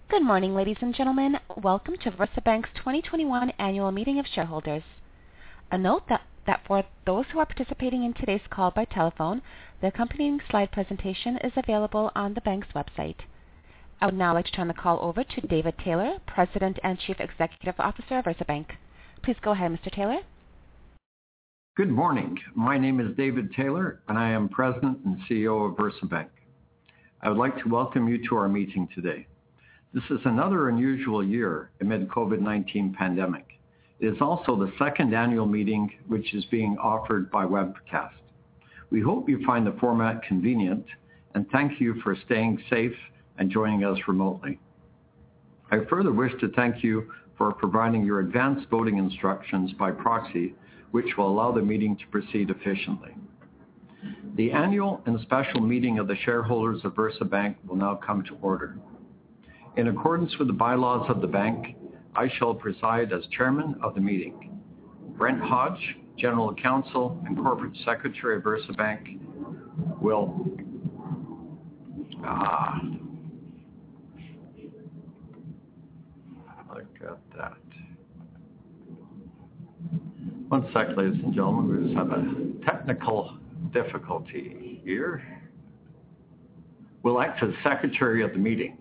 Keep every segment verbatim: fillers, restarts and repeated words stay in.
Good morning, ladies and gentlemen. Welcome to VersaBank's twenty twenty-one Annual Meeting of Shareholders. A note that, that for those who are participating in today's call by telephone, the accompanying slide presentation is available on the bank's website. I would now like to turn the call over to David Taylor, President and Chief Executive Officer of VersaBank. Please go ahead, Mister Taylor. Good morning. My name is David Taylor, and I am President and C E O of VersaBank. I would like to welcome you to our meeting today. This is another unusual year amid COVID nineteen pandemic. It is also the second annual meeting which is being offered by webcast. We hope you find the format convenient, and thank you for staying safe and joining us remotely. I further wish to thank you for providing your advanced voting instructions by proxy, which will allow the meeting to proceed efficiently. The annual and special meeting of the shareholders of VersaBank will now come to order. In accordance with the bylaws of the bank, I shall preside as chairman of the meeting. Brent Hodge, General Counsel and Corporate Secretary of VersaBank, will ah, look at that. One sec, ladies and gentlemen, we just have a technical difficulty here. Will act as secretary of the meeting.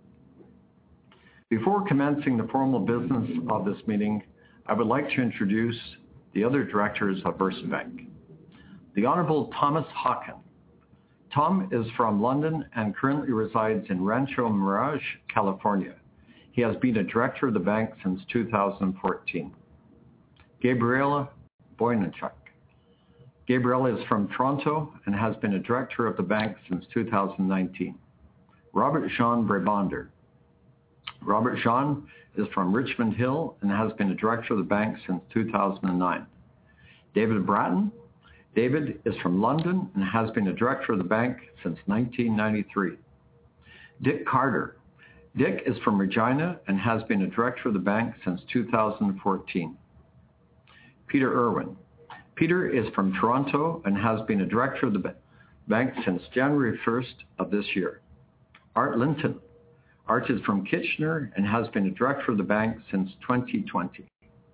Before commencing the formal business of this meeting, I would like to introduce the other directors of VersaBank. The Honorable Thomas Hawken. Tom is from London and currently resides in Rancho Mirage, California. He has been a director of the bank since two thousand fourteen. Gabriela Boynichuk. Gabriela is from Toronto and has been a director of the bank since two thousand nineteen. Robert Jean Brabander. Robert Jean is from Richmond Hill and has been a director of the bank since two thousand nine. David Bratton. David is from London and has been a director of the bank since nineteen ninety-three. Dick Carter. Dick is from Regina and has been a director of the bank since two thousand fourteen. Peter Irwin. Peter is from Toronto and has been a director of the bank since January first of this year. Art Linton. Art is from Kitchener and has been a director of the bank since twenty twenty.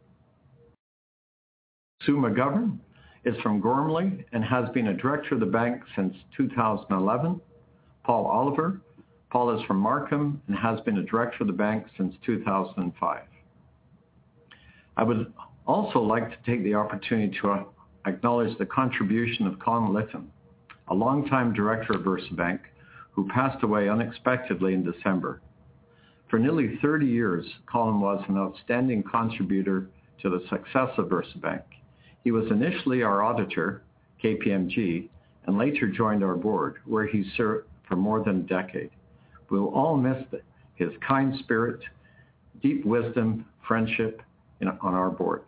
Sue McGovern is from Gormley and has been a director of the bank since two thousand eleven. Paul Oliver. Paul is from Markham and has been a director of the bank since two thousand five. I would also like to take the opportunity to acknowledge the contribution of Colin Litton, a longtime director of VersaBank, who passed away unexpectedly in December. For nearly thirty years, Colin was an outstanding contributor to the success of VersaBank. He was initially our auditor, K P M G, and later joined our board, where he served for more than a decade. We will all miss his kind spirit, deep wisdom, friendship in, on our board.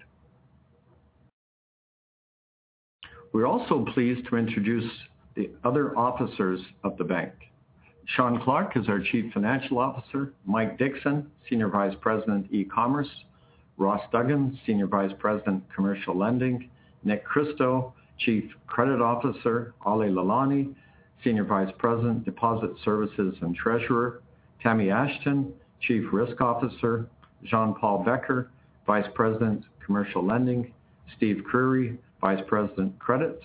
We're also pleased to introduce the other officers of the bank. Sean Clark is our Chief Financial Officer, Mike Dixon, Senior Vice President, E-Commerce, Ross Duggan, Senior Vice President, Commercial Lending, Nick Christo, Chief Credit Officer, Ali Lalani, Senior Vice President, Deposit Services and Treasurer, Tammy Ashton, Chief Risk Officer, Jean-Paul Becker, Vice President, Commercial Lending, Steve Creary, Vice President, Credit,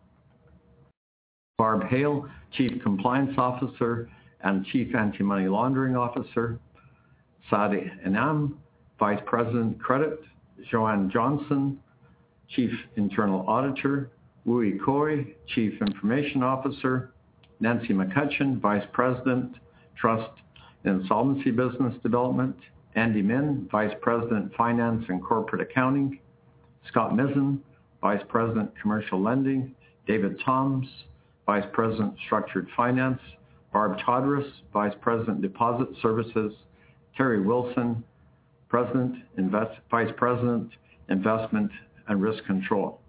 Barb Hale, Chief Compliance Officer and Chief Anti-Money Laundering Officer, Sadi Enam, Vice President, Credit, Joanne Johnson, Chief Internal Auditor, Wui Koi, Chief Information Officer, Nancy McCutcheon, Vice President, Trust and Insolvency Business Development, Andy Min, Vice President, Finance and Corporate Accounting, Scott Mizzen, Vice President, Commercial Lending, David Toms, Vice President, Structured Finance, Barb Todrus, Vice President, Deposit Services, Terry Wilson, President, Invest, Vice President, Investment and Risk Control.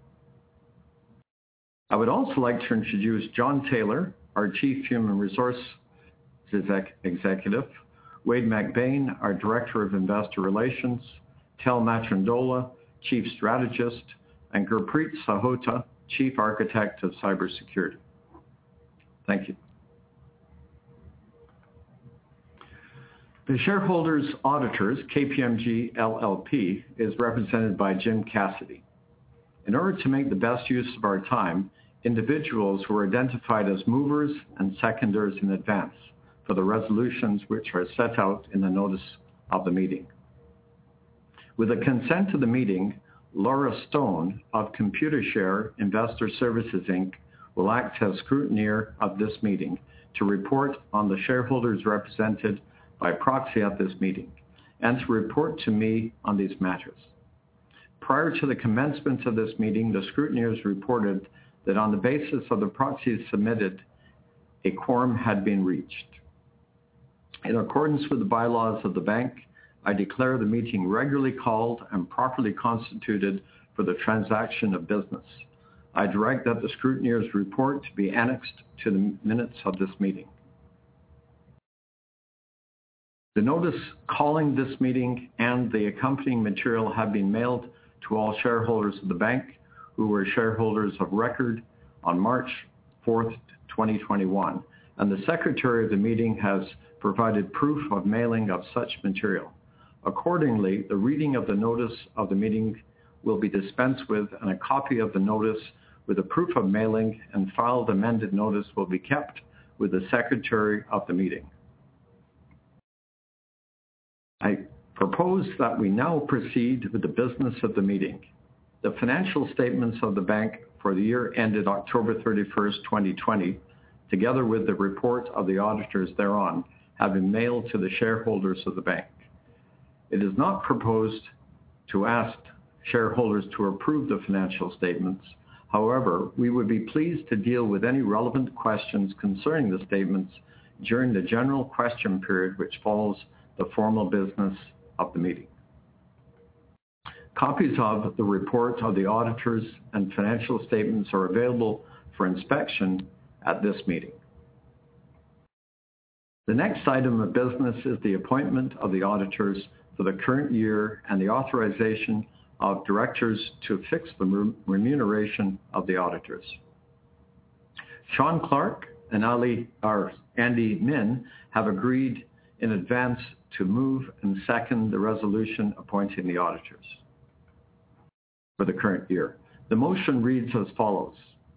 I would also like to introduce John Taylor, our Chief Human Resources Executive, Wade McBain, our Director of Investor Relations, Tel Matrandola, Chief Strategist, and Gurpreet Sahota, Chief Architect of Cybersecurity. Thank you. The shareholders' auditors, K P M G L L P, is represented by Jim Cassidy. In order to make the best use of our time, individuals were identified as movers and seconders in advance for the resolutions which are set out in the notice of the meeting. With the consent of the meeting, Laura Stone of Computershare Investor Services, Incorporated will act as scrutineer of this meeting to report on the shareholders represented by proxy at this meeting and to report to me on these matters. Prior to the commencement of this meeting, the scrutineers reported that on the basis of the proxies submitted, a quorum had been reached. In accordance with the bylaws of the bank, I declare the meeting regularly called and properly constituted for the transaction of business. I direct that the scrutineer's report to be annexed to the minutes of this meeting. The notice calling this meeting and the accompanying material have been mailed to all shareholders of the bank who were shareholders of record on March fourth, twenty twenty-one, and the secretary of the meeting has provided proof of mailing of such material. Accordingly, the reading of the notice of the meeting will be dispensed with, and a copy of the notice with a proof of mailing and filed amended notice will be kept with the secretary of the meeting. I propose that we now proceed with the business of the meeting. The financial statements of the bank for the year ended October thirty-first, twenty twenty, together with the report of the auditors thereon, have been mailed to the shareholders of the bank. It is not proposed to ask shareholders to approve the financial statements. However, we would be pleased to deal with any relevant questions concerning the statements during the general question period which follows the formal business of the meeting. Copies of the report of the auditors and financial statements are available for inspection at this meeting. The next item of business is the appointment of the auditors for the current year and the authorization of directors to fix the remuneration of the auditors. Sean Clark and Ali, or Andy Min have agreed in advance to move and second the resolution appointing the auditors for the current year. The motion reads as follows.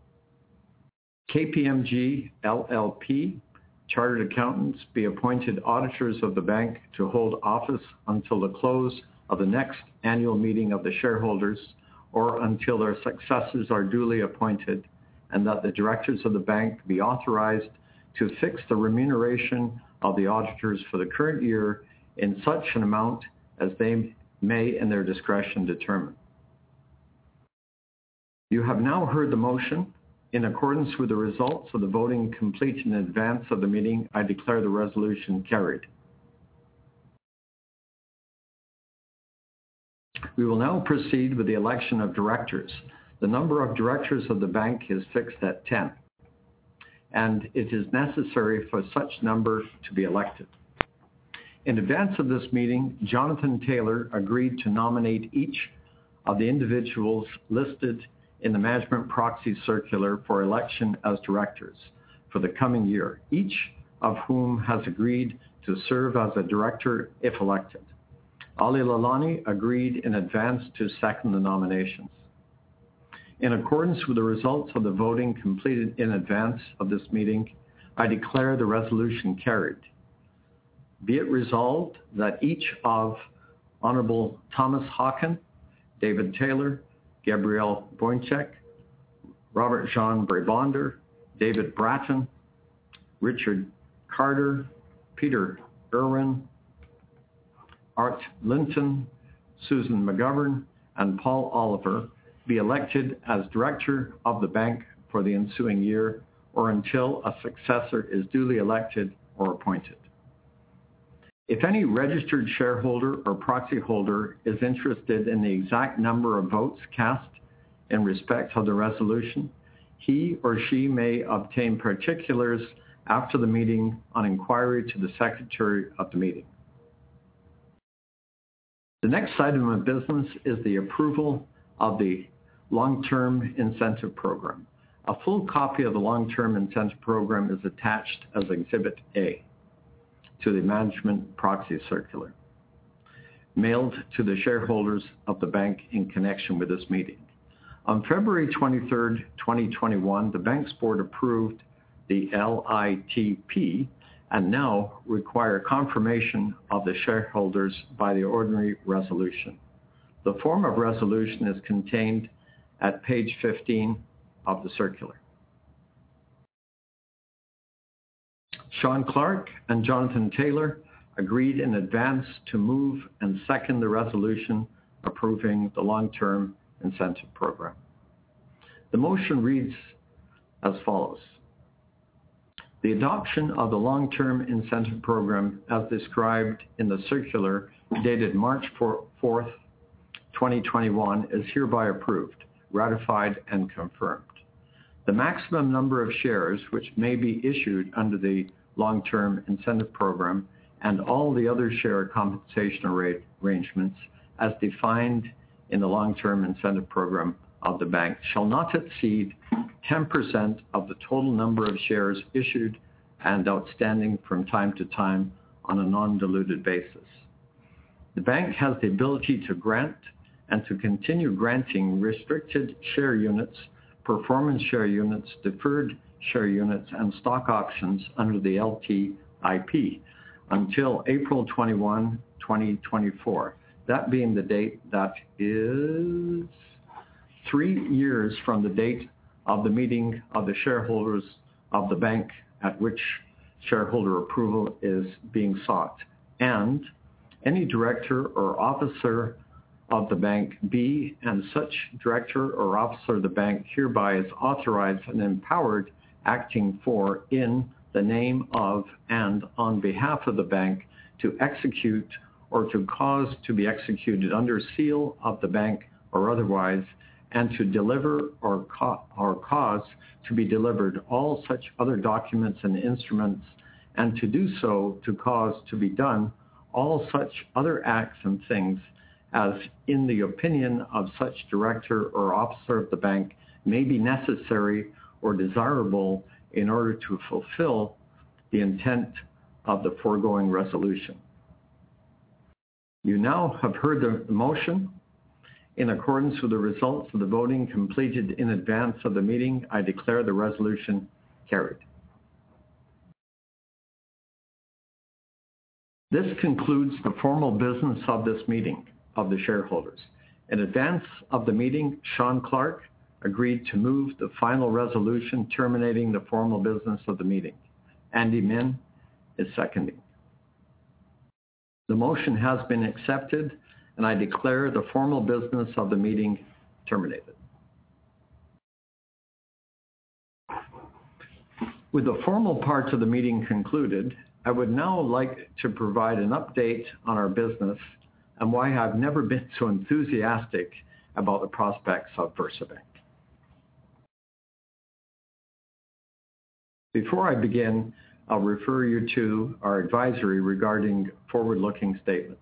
K P M G L L P Chartered Accountants be appointed auditors of the bank to hold office until the close of the next annual meeting of the shareholders or until their successors are duly appointed, and that the directors of the bank be authorized to fix the remuneration of the auditors for the current year in such an amount as they may in their discretion determine. You have now heard the motion. In accordance with the results of the voting complete in advance of the meeting, I declare the resolution carried. We will now proceed with the election of directors. The number of directors of the bank is fixed at ten, and it is necessary for such number to be elected. In advance of this meeting, Jonathan Taylor agreed to nominate each of the individuals listed in the management proxy circular for election as directors for the coming year, each of whom has agreed to serve as a director if elected. Ali Lalani agreed in advance to second the nominations. In accordance with the results of the voting completed in advance of this meeting, I declare the resolution carried. Be it resolved that each of Honorable Thomas Hawken, David Taylor, Gabrielle Boyncek, Robert Jean Brabonder, David Bratton, Richard Carter, Peter Irwin, Art Linton, Susan McGovern, and Paul Oliver be elected as director of the bank for the ensuing year or until a successor is duly elected or appointed. If any registered shareholder or proxy holder is interested in the exact number of votes cast in respect of the resolution, he or she may obtain particulars after the meeting on inquiry to the secretary of the meeting. The next item of business is the approval of the Long-Term Incentive Program. A full copy of the Long-Term Incentive Program is attached as Exhibit A. to the management proxy circular, mailed to the shareholders of the bank in connection with this meeting. On February twenty-third, twenty twenty-one, the bank's board approved the L I T P and now require confirmation of the shareholders by the ordinary resolution. The form of resolution is contained at page fifteen of the circular. Sean Clark and Jonathan Taylor agreed in advance to move and second the resolution approving the long-term incentive program. The motion reads as follows. The adoption of the long-term incentive program as described in the circular dated March fourth, twenty twenty-one is hereby approved, ratified, and confirmed. The maximum number of shares which may be issued under the long-term incentive program and all the other share compensation arrangements as defined in the long-term incentive program of the bank shall not exceed ten percent of the total number of shares issued and outstanding from time to time on a non-diluted basis. The bank has the ability to grant and to continue granting restricted share units, performance share units, deferred share units, and stock options under the L T I P until April twenty-first, twenty twenty-four. That being the date that is three years from the date of the meeting of the shareholders of the bank at which shareholder approval is being sought, and any director or officer of the bank be, and such director or officer of the bank hereby is authorized and empowered acting for, in the name of, and on behalf of the bank to execute or to cause to be executed under seal of the bank or otherwise, and to deliver or, ca- or cause to be delivered all such other documents and instruments, and to do so to cause to be done all such other acts and things as in the opinion of such director or officer of the bank may be necessary or desirable in order to fulfill the intent of the foregoing resolution. You now have heard the motion. In accordance with the results of the voting completed in advance of the meeting, I declare the resolution carried. This concludes the formal business of this meeting of the shareholders. In advance of the meeting, Sean Clark agreed to move the final resolution terminating the formal business of the meeting. Andy Min is seconding. The motion has been accepted, and I declare the formal business of the meeting terminated. With the formal parts of the meeting concluded, I would now like to provide an update on our business and why I've never been so enthusiastic about the prospects of VersaBank. Before I begin, I'll refer you to our advisory regarding forward-looking statements.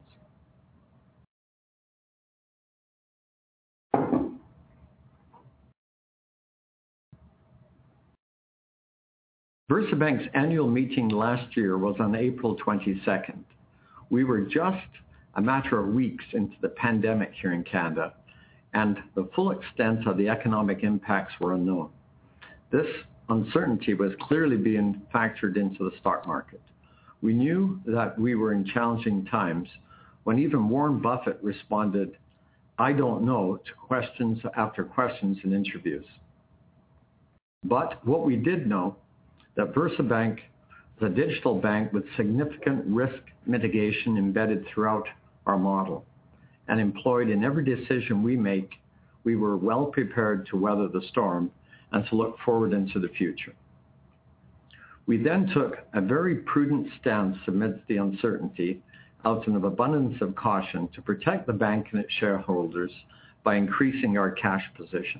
VersaBank's annual meeting last year was on April twenty-second. We were just a matter of weeks into the pandemic here in Canada, and the full extent of the economic impacts were unknown. This uncertainty was clearly being factored into the stock market. We knew that we were in challenging times when even Warren Buffett responded, "I don't know," to questions after questions in interviews. But what we did know, that VersaBank is a digital bank with significant risk mitigation embedded throughout our model, and employed in every decision we make, we were well prepared to weather the storm and to look forward into the future. We then took a very prudent stance amidst the uncertainty out of an abundance of caution to protect the bank and its shareholders by increasing our cash position.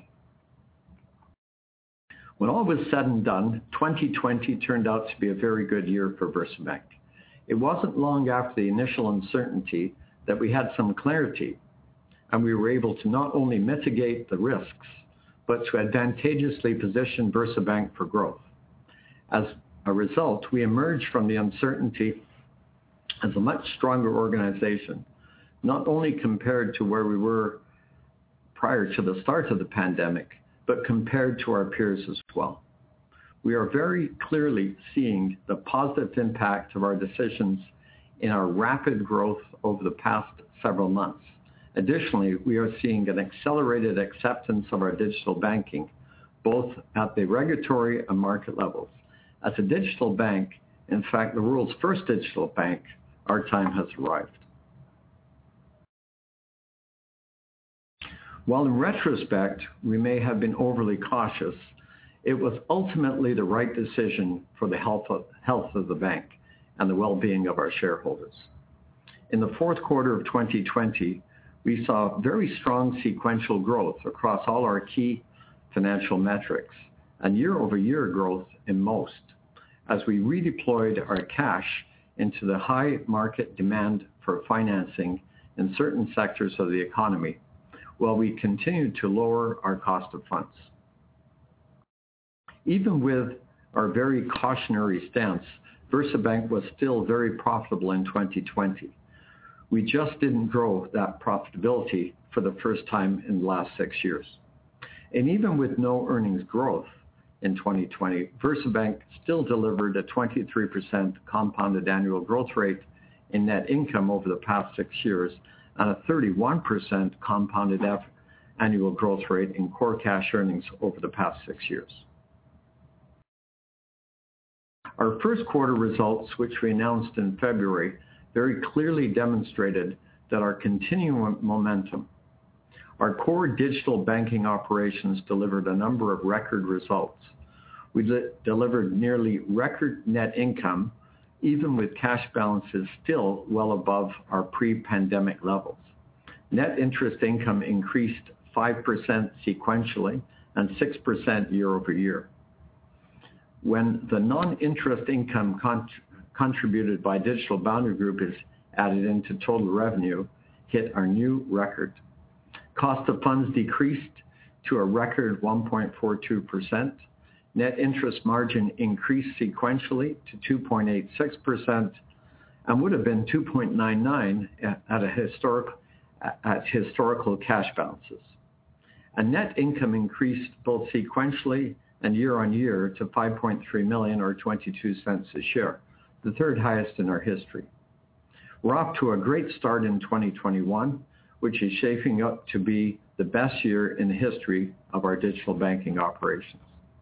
When all was said and done, twenty twenty turned out to be a very good year for VersaBank. It wasn't long after the initial uncertainty that we had some clarity, and we were able to not only mitigate the risks, but to advantageously position VersaBank for growth. As a result, we emerged from the uncertainty as a much stronger organization, not only compared to where we were prior to the start of the pandemic, but compared to our peers as well. We are very clearly seeing the positive impact of our decisions in our rapid growth over the past several months. Additionally, we are seeing an accelerated acceptance of our digital banking, both at the regulatory and market levels. As a digital bank, in fact, the world's first digital bank, our time has arrived. While in retrospect, we may have been overly cautious, it was ultimately the right decision for the health of, health of the bank and the well-being of our shareholders. In the fourth quarter of twenty twenty, we saw very strong sequential growth across all our key financial metrics and year-over-year growth in most, as we redeployed our cash into the high market demand for financing in certain sectors of the economy, while we continued to lower our cost of funds. Even with our very cautionary stance, VersaBank was still very profitable in twenty twenty. We just didn't grow that profitability for the first time in the last six years. And even with no earnings growth in twenty twenty, VersaBank still delivered a twenty-three percent compounded annual growth rate in net income over the past six years and a thirty-one percent compounded annual growth rate in core cash earnings over the past six years. Our first quarter results, which we announced in February, very clearly demonstrated that our continuing momentum. Our core digital banking operations delivered a number of record results. We li- delivered nearly record net income, even with cash balances still well above our pre-pandemic levels. Net interest income increased five percent sequentially and six percent year over year. When the non-interest income con- contributed by Digital Boundary Group is added into total revenue, hit our new record. Cost of funds decreased to a record one point four two percent. Net interest margin increased sequentially to two point eight six percent and would have been two point nine nine at, at a historic at historical cash balances. And net income increased both sequentially and year on year to five point three million dollars or twenty-two cents a share, the third highest in our history. We're off to a great start in twenty twenty-one, which is shaping up to be the best year in the history of our digital banking operations.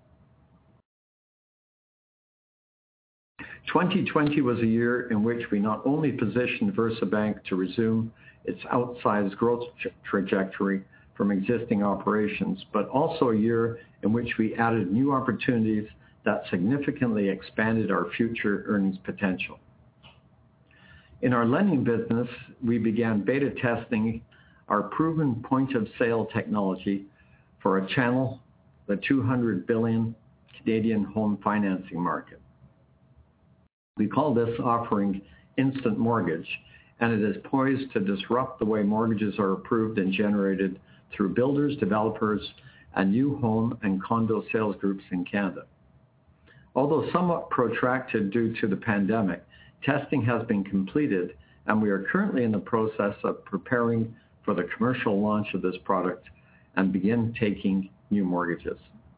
twenty twenty was a year in which we not only positioned VersaBank to resume its outsized growth tra- trajectory from existing operations, but also a year in which we added new opportunities that significantly expanded our future earnings potential. In our lending business, we began beta testing our proven point-of-sale technology for a channel, the two hundred billion Canadian home financing market. We call this offering Instant Mortgage, and it is poised to disrupt the way mortgages are approved and generated through builders, developers, and new home and condo sales groups in Canada. Although somewhat protracted due to the pandemic, testing has been completed, and we are currently in the process of preparing for the commercial launch of this product and begin taking new mortgages.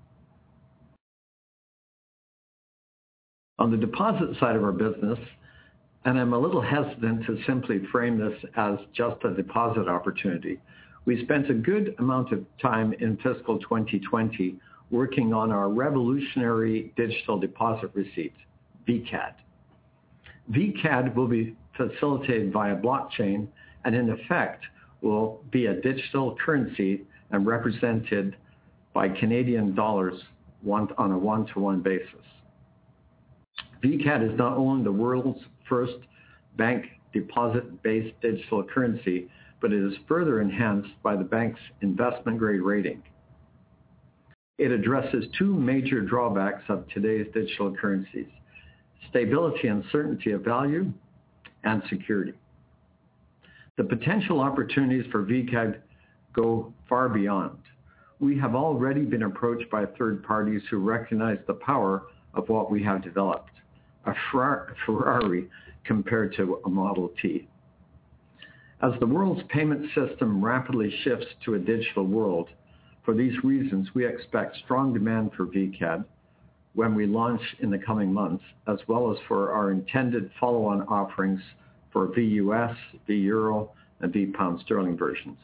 On the deposit side of our business, and I'm a little hesitant to simply frame this as just a deposit opportunity, we spent a good amount of time in fiscal twenty twenty working on our revolutionary digital deposit receipt, V C A D. V C A D will be facilitated via blockchain and in effect will be a digital currency and represented by Canadian dollars one, on a one-to-one basis. V C A D is not only the world's first bank deposit-based digital currency, but it is further enhanced by the bank's investment-grade rating. It addresses two major drawbacks of today's digital currencies: stability and certainty of value, and security. The potential opportunities for V C A D go far beyond. We have already been approached by third parties who recognize the power of what we have developed. a Ferrari compared to a Model T. As the world's payment system rapidly shifts to a digital world, for these reasons, we expect strong demand for V C A D when we launch in the coming months, as well as for our intended follow-on offerings for V U S, V Euro, and V Pound Sterling versions.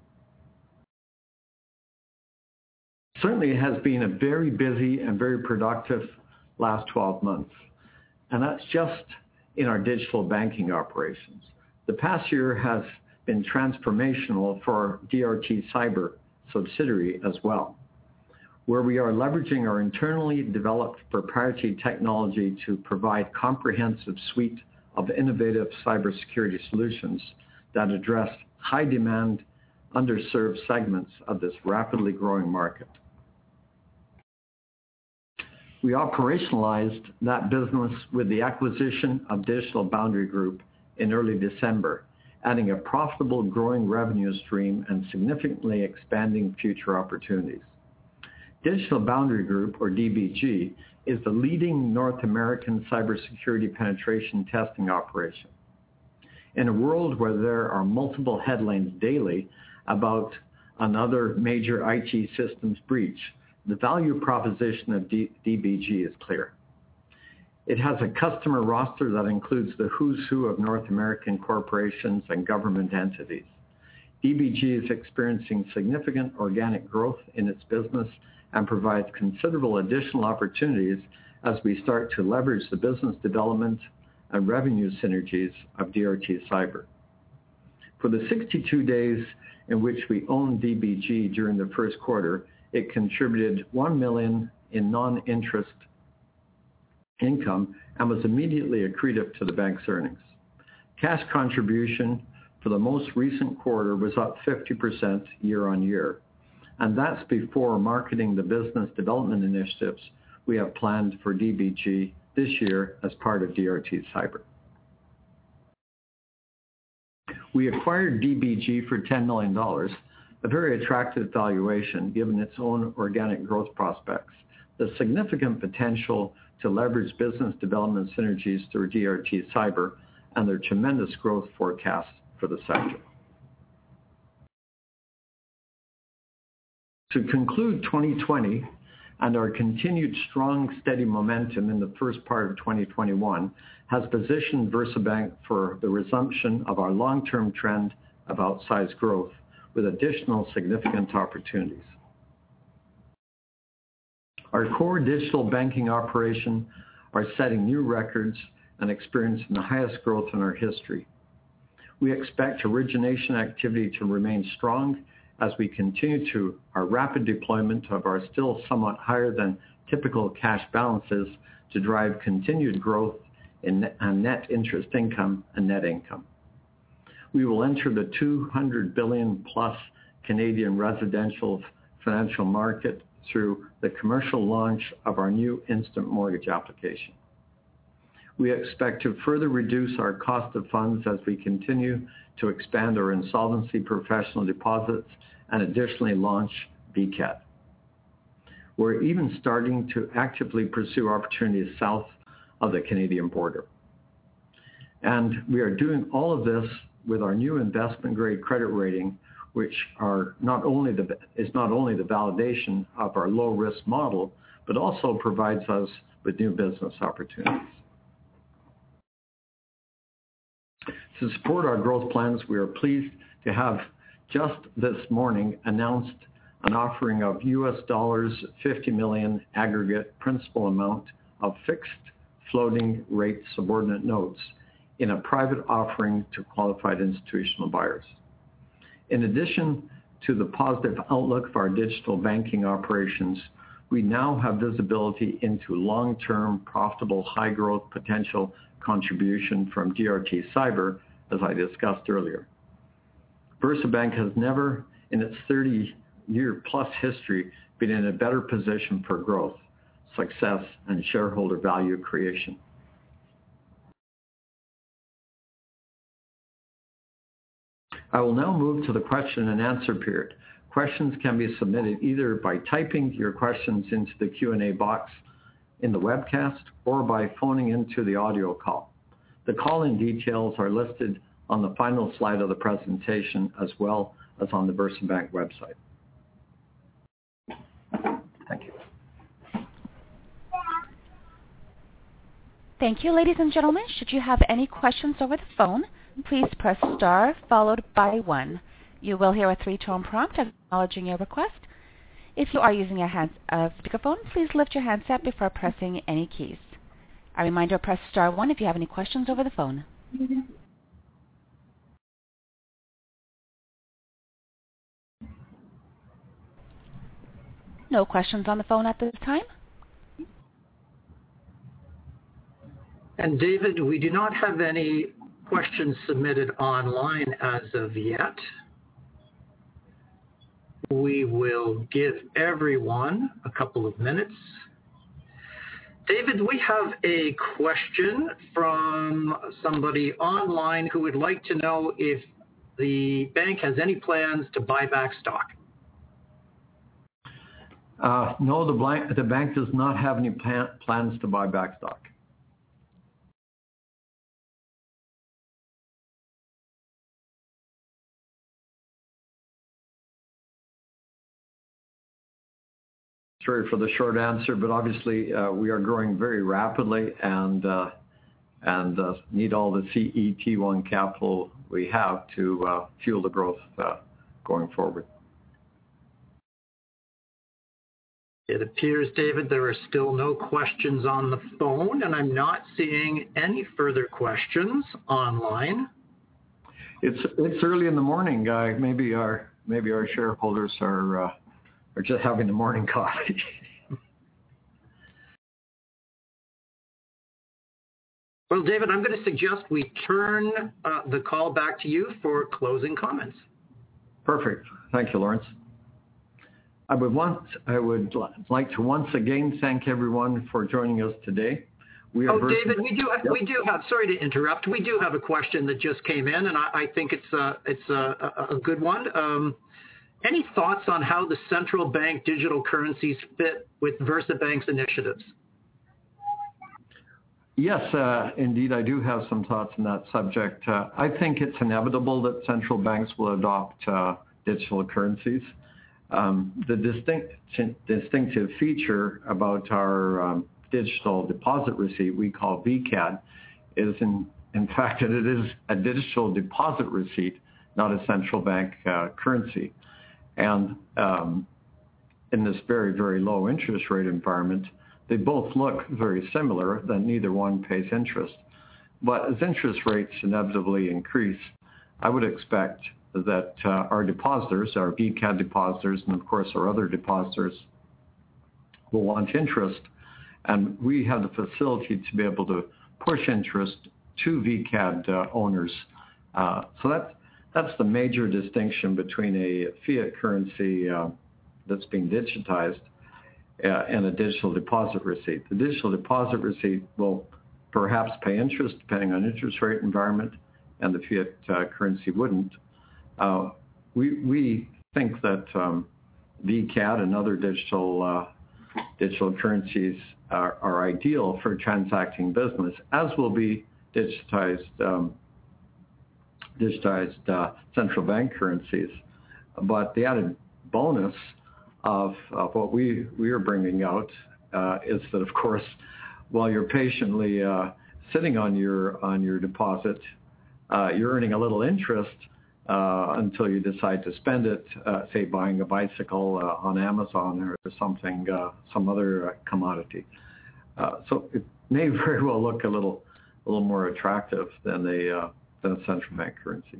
Certainly, it has been a very busy and very productive last twelve months, and that's just in our digital banking operations. The past year has been transformational for our D R T Cyber subsidiary as well, where we are leveraging our internally developed proprietary technology to provide comprehensive suite of innovative cybersecurity solutions that address high-demand, underserved segments of this rapidly growing market. We operationalized that business with the acquisition of Digital Boundary Group in early December, adding a profitable growing revenue stream and significantly expanding future opportunities. Digital Boundary Group, or D B G, is the leading North American cybersecurity penetration testing operation. In a world where there are multiple headlines daily about another major I T systems breach, the value proposition of D B G is clear. It has a customer roster that includes the who's who of North American corporations and government entities. D B G is experiencing significant organic growth in its business and provides considerable additional opportunities as we start to leverage the business development and revenue synergies of D R T Cyber. For the sixty-two days in which we owned D B G during the first quarter, it contributed one million dollars in non-interest income and was immediately accretive to the bank's earnings. Cash contribution for the most recent quarter was up fifty percent year on year, and that's before marketing the business development initiatives we have planned for D B G this year as part of D R T Cyber. We acquired D B G for ten million dollars, a very attractive valuation given its own organic growth prospects, the significant potential to leverage business development synergies through D R T Cyber, and their tremendous growth forecasts for the sector. To conclude twenty twenty and our continued strong, steady momentum in the first part of twenty twenty-one has positioned VersaBank for the resumption of our long-term trend of outsized growth with additional significant opportunities. Our core digital banking operation are setting new records and experiencing the highest growth in our history. We expect origination activity to remain strong as we continue to our rapid deployment of our still somewhat higher than typical cash balances to drive continued growth in net interest income and net income. We will enter the two hundred billion plus Canadian residential financial market through the commercial launch of our new instant mortgage application. We expect to further reduce our cost of funds as we continue to expand our insolvency professional deposits and additionally launch V C A D. We're even starting to actively pursue opportunities south of the Canadian border. And we are doing all of this with our new investment-grade credit rating, which are not only the, is not only the validation of our low-risk model, but also provides us with new business opportunities. To support our growth plans, we are pleased to have just this morning announced an offering of U S dollars fifty million aggregate principal amount of fixed floating rate subordinate notes in a private offering to qualified institutional buyers. In addition to the positive outlook for our digital banking operations, we now have visibility into long-term profitable high growth potential contribution from D R T Cyber, as I discussed earlier. VersaBank has never in its thirty year plus history been in a better position for growth, success, and shareholder value creation. I will now move to the question and answer period. Questions can be submitted either by typing your questions into the Q and A box in the webcast or by phoning into the audio call. The call-in details are listed on the final slide of the presentation as well as on the VersaBank website. Thank you. Thank you, ladies and gentlemen. Should you have any questions over the phone, please press star followed by one. You will hear a three-tone prompt acknowledging your request. If you are using a, hand, a speakerphone, please lift your handset before pressing any keys. A reminder, press star one if you have any questions over the phone. No questions on the phone at this time. And David, we do not have any questions submitted online as of yet. We will give everyone a couple of minutes. David, we have a question from somebody online who would like to know if the bank has any plans to buy back stock. Uh, no, the, blank, the bank does not have any plan, plans to buy back stock. Sorry for the short answer, but obviously uh, we are growing very rapidly and uh, and uh, need all the C E T one capital we have to uh, fuel the growth uh, going forward. It appears, David, there are still no questions on the phone, and I'm not seeing any further questions online. It's it's early in the morning. Uh, maybe our maybe our shareholders are. Uh, Or just having the morning coffee. Well, David, I'm going to suggest we turn uh, the call back to you for closing comments. Perfect. Thank you, Lawrence. I would want, I would like to once again thank everyone for joining us today. We are oh, vers- David, we do have, yep. we do have. Sorry to interrupt. We do have a question that just came in, and I, I think it's a it's a, a good one. Um, Any thoughts on how the central bank digital currencies fit with VersaBank's initiatives? Yes, uh, indeed, I do have some thoughts on that subject. Uh, I think it's inevitable that central banks will adopt uh, digital currencies. Um, the distinct, distinctive feature about our um, digital deposit receipt we call V C A D is in, in fact that it is a digital deposit receipt, not a central bank uh, currency. And um, in this very, very low interest rate environment, they both look very similar, that neither one pays interest. But as interest rates inevitably increase, I would expect that uh, our depositors, our V C A D depositors, and of course our other depositors will want interest. And we have the facility to be able to push interest to V C A D uh, owners. Uh, so that's That's the major distinction between a fiat currency uh, that's being digitized uh, and a digital deposit receipt. The digital deposit receipt will perhaps pay interest depending on interest rate environment, and the fiat uh, currency wouldn't. Uh, we we think that um, V C A D and other digital uh, digital currencies are, are ideal for transacting business, as will be digitized. Um, digitized uh, central bank currencies. But the added bonus of, of what we, we are bringing out uh, is that, of course, while you're patiently uh, sitting on your on your deposit, uh, you're earning a little interest uh, until you decide to spend it, uh, say buying a bicycle uh, on Amazon or something, uh, some other uh, commodity. Uh, so it may very well look a little a little more attractive than a uh, than a central bank currency.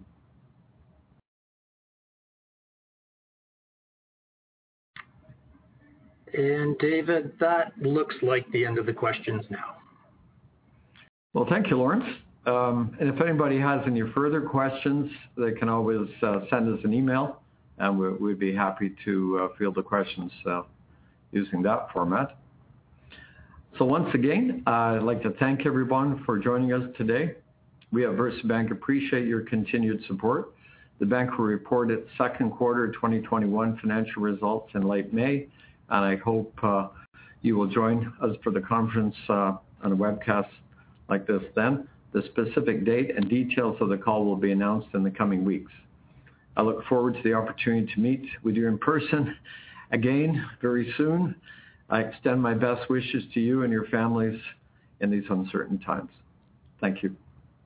And David, that looks like the end of the questions now. Well, thank you, Lawrence. Um, and if anybody has any further questions, they can always uh, send us an email, and we, we'd be happy to uh, field the questions uh, using that format. So once again, uh, I'd like to thank everyone for joining us today. We at VersaBank appreciate your continued support. The bank will report its second quarter twenty twenty-one financial results in late May, and I hope uh, you will join us for the conference uh, on a webcast like this then. The specific date and details of the call will be announced in the coming weeks. I look forward to the opportunity to meet with you in person again very soon. I extend my best wishes to you and your families in these uncertain times. Thank you.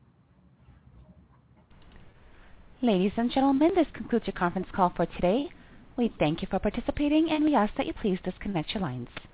Ladies and gentlemen, this concludes your conference call for today. We thank you for participating, and we ask that you please disconnect your lines.